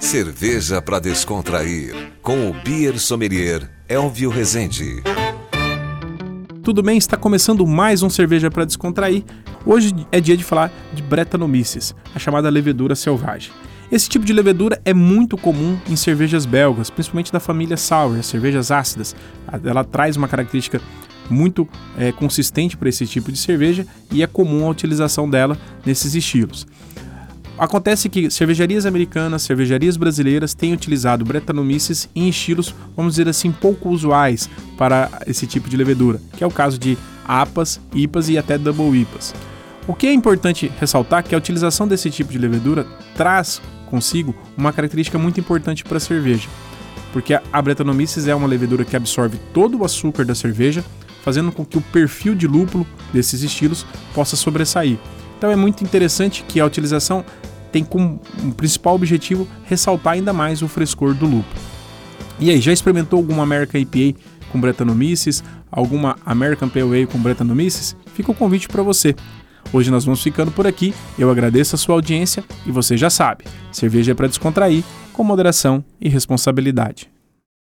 Cerveja para descontrair, com o Beer Sommelier Elvio Rezende. Tudo bem? Está começando mais um Cerveja para Descontrair. Hoje é dia de falar de Brettanomyces, a chamada levedura selvagem. Esse tipo de levedura é muito comum em cervejas belgas, principalmente da família Sour, as cervejas ácidas. Ela traz uma característica muito consistente para esse tipo de cerveja e é comum a utilização dela nesses estilos. Acontece que cervejarias americanas, cervejarias brasileiras têm utilizado Brettanomyces em estilos, vamos dizer assim, pouco usuais para esse tipo de levedura, que é o caso de APAs, IPAs e até Double IPAs. O que é importante ressaltar é que a utilização desse tipo de levedura traz consigo uma característica muito importante para a cerveja, porque a Brettanomyces é uma levedura que absorve todo o açúcar da cerveja, fazendo com que o perfil de lúpulo desses estilos possa sobressair. Então é muito interessante que a utilização tem como principal objetivo ressaltar ainda mais o frescor do lúpulo. E aí, já experimentou alguma American IPA com Brettanomyces, alguma American Pale Ale com Brettanomyces? Fica o convite para você. Hoje nós vamos ficando por aqui, eu agradeço a sua audiência e você já sabe, cerveja é para descontrair, com moderação e responsabilidade.